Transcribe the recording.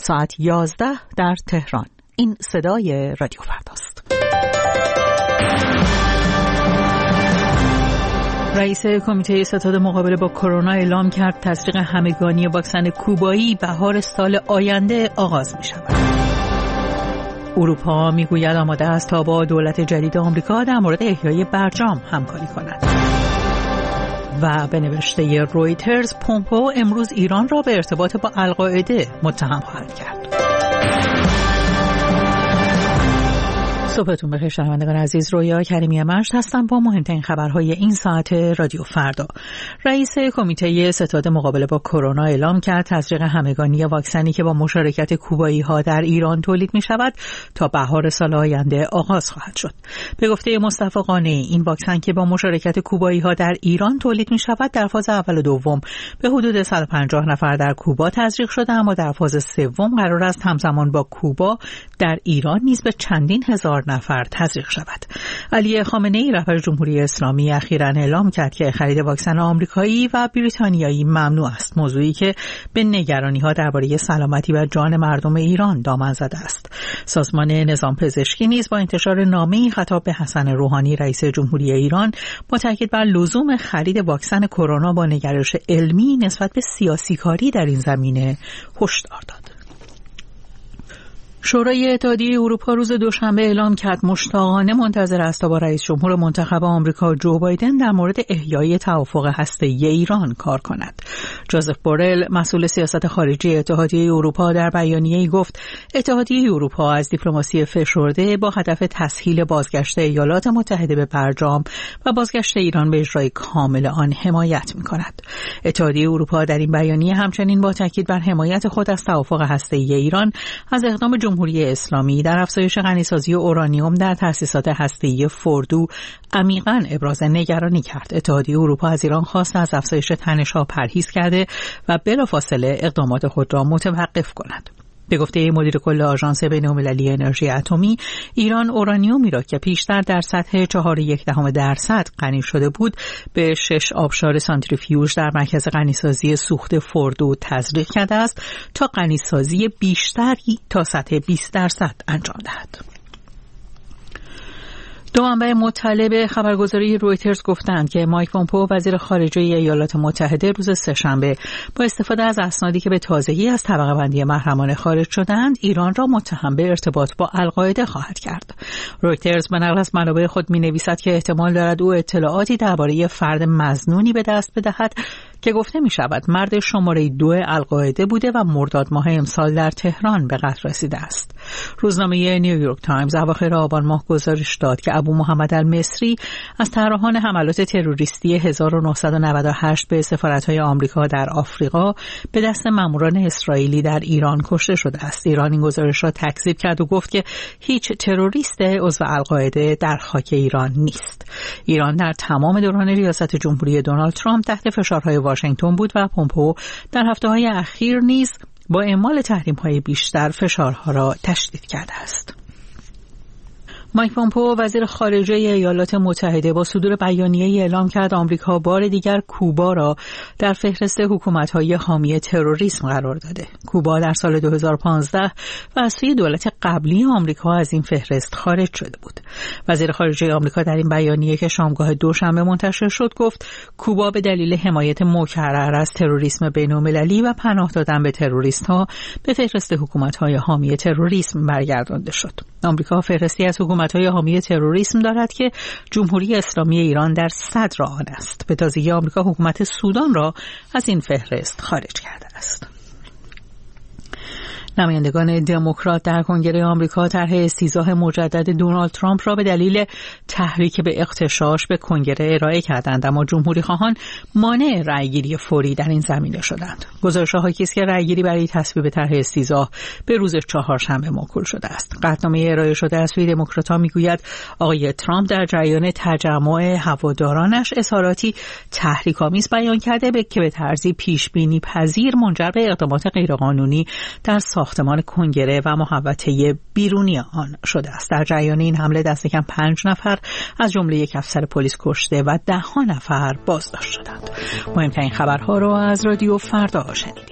ساعت 11 در تهران. این صدای رادیو فرداست. رئیس کمیته ستاد مقابله با کرونا اعلام کرد تزریق همگانی واکسن کوبایی بهار سال آینده آغاز می شود. اروپا میگوید آماده است تا با دولت جدید آمریکا در مورد احیای برجام همکاری کند. و به نوشته رویترز، پومپئو امروز ایران را به ارتباط با القاعده متهم خواهد کرد. صبحتون بخیر شنوندگان عزیز، رویا کریمی مشت هستم با مهمترین خبرهای این ساعت رادیو فردا. رئیس کمیته ستاد مقابله با کرونا اعلام کرد تزریق همگانی واکسنی که با مشارکت کوبایی ها در ایران تولید می شود تا بهار سال آینده آغاز خواهد شد. به گفته مصطفی قانعی، این واکسن که با مشارکت کوبایی ها در ایران تولید می شود در فاز اول و دوم به حدود 150 نفر در کوبا تزریق شده، اما در فاز سوم قرار است همزمان با کوبا در ایران نیز به چندین هزار نفر تزریق شود. علی خامنه‌ای رهبر جمهوری اسلامی اخیراً اعلام کرد که خرید واکسن آمریکایی و بریتانیایی ممنوع است، موضوعی که به نگرانی‌ها درباره سلامتی و جان مردم ایران دامن زده است. سازمان نظام پزشکی نیز با انتشار نامه‌ای خطاب به حسن روحانی رئیس جمهوری ایران با تاکید بر لزوم خرید واکسن کرونا با نگرش علمی نسبت به سیاسی‌کاری در این زمینه هشدار داد. شورای اتحادیه اروپا روز دوشنبه اعلام کرد مشتاقانه منتظر است تا با رئیس جمهور منتخب آمریکا جو بایدن در مورد احیای توافق هسته‌ای ایران کار کند. جوزف بورل، مسئول سیاست خارجی اتحادیه اروپا، در بیانیه‌ای گفت اتحادیه اروپا از دیپلماسی فشرده با هدف تسهیل بازگشت ایالات متحده به برجام و بازگشت ایران به اجرای کامل آن حمایت می‌کند. اتحادیه اروپا در این بیانیه همچنین با تاکید بر حمایت خود از توافق هسته‌ای ایران از اقدام جمهوری اسلامی در افزایش غنیسازی اورانیوم در تأسیسات هسته‌ای فوردو عمیقاً ابراز نگرانی کرد. اتحادیه اروپا از ایران خواست از افزایش تنش‌ها پرهیز کرده و بلافاصله اقدامات خود را متوقف کند. به گفته مدیر کل آژانس بین‌المللی انرژی اتمی، ایران اورانیومی را که پیشتر در سطح 4.1% غنی شده بود به 6 آبشار سانتریفیوژ در مرکز غنیسازی سوخت فوردو تزریق کرده است تا غنیسازی بیشتری تا سطح 20% انجام دهد. دو منبع مطلع به خبرگزاری رویترز گفتند که مایک پومپئو وزیر خارجه ایالات متحده روز سه‌شنبه با استفاده از اسنادی که به تازگی از طبقه بندی محرمانه خارج شدند ایران را متهم به ارتباط با القاعده خواهد کرد. رویترز به نقل از منابع خود می‌نویسد که احتمال دارد او اطلاعاتی درباره فرد مظنونی به دست بدهد که گفته می شود مرد شماره 2 القاعده بوده و مرداد ماه امسال در تهران به قتل رسیده است. روزنامه نیویورک تایمز اواخر آبان ماه گزارش داد که ابو محمد المصری از طراحان حملات تروریستی 1998 به سفارت‌های آمریکا در آفریقا به دست ماموران اسرائیلی در ایران کشته شده است. ایران این گزارش را تکذیب کرد و گفت که هیچ تروریست عضو القاعده در خاک ایران نیست. ایران در تمام دوران ریاست جمهوری دونالد ترامپ تحت فشارهای واشنگتن بود و پومپئو در هفته‌های اخیر نیز با اعمال تحریم‌های بیشتر فشارها را تشدید کرده است. مایک پومپئو وزیر خارجه ایالات متحده با صدور بیانیه‌ای اعلام کرد آمریکا بار دیگر کوبا را در فهرست حکومت‌های حامی تروریسم قرار داده. کوبا در سال 2015 و از سوی دولت قبلی آمریکا از این فهرست خارج شده بود. وزیر خارجه آمریکا در این بیانیه که شامگاه دوشنبه منتشر شد گفت کوبا به دلیل حمایت مکرر از تروریسم بین‌المللی و پناه دادن به تروریست‌ها به فهرست حکومت‌های حامی تروریسم برگردانده شد. آمریکا فهرستی از حکومت‌های حامی تروریسم دارد که جمهوری اسلامی ایران در صدر آن است. به تازگی آمریکا حکومت سودان را از این فهرست خارج کرده است. نمایندگان دموکرات در کنگره آمریکا طرح استیضاح مجدد دونالد ترامپ را به دلیل تحریک به اغتشاش به کنگره ارائه کردند، اما جمهوری خواهان مانع رأیگیری فوری در این زمینه شدند. گزارش‌ها حاکی است که رأیگیری برای تصویب طرح استیضاح به روز چهارشنبه موکول شده است. قطعنامه ارائه شده از سوی دموکرات‌ها میگوید آقای ترامپ در جریان تجمع هوادارانش اظهاراتی تحریک‌آمیز بیان کرده که به طرزی پیش‌بینی پذیر منجر به اقدامات غیرقانونی در ساختمان کنگره و محوطه بیرونی آن شده است. در جریان این حمله دست کم 5 نفر از جمله یک افسر پلیس کشته و 10 نفر بازداشت شدند. مهمترین خبرها را از رادیو فردا شنیدید.